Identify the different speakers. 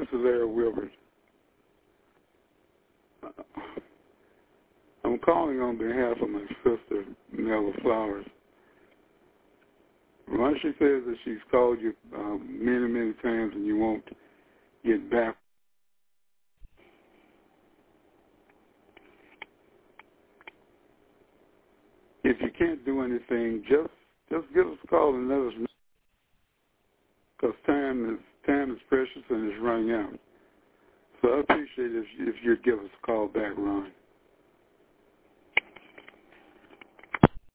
Speaker 1: This is Larry Wilbert. I'm calling on behalf of my sister, Nella Flowers. Ron, she says that she's called you many, many times and you won't get back. If you can't do anything, just give us a call and let us know, because time is precious and it's running out. So I appreciate it if you'd give us a call back, Ron.